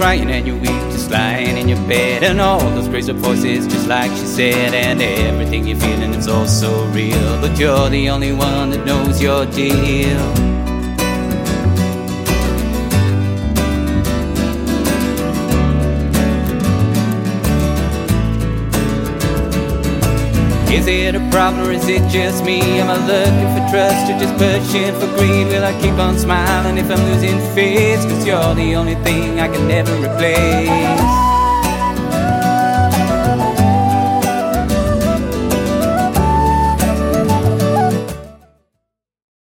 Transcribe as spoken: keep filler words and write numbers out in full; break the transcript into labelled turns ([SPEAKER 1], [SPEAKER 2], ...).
[SPEAKER 1] crying and you're weak, just lying in your bed, and all those crazy voices, just like she said, and everything you're feeling, it's all so real, but you're the only one that knows your deal. Is it a problem or is it just me? Am I looking for trust or just pushing for greed? Will I keep on smiling if I'm losing face? Cause you're the only thing I can never replace.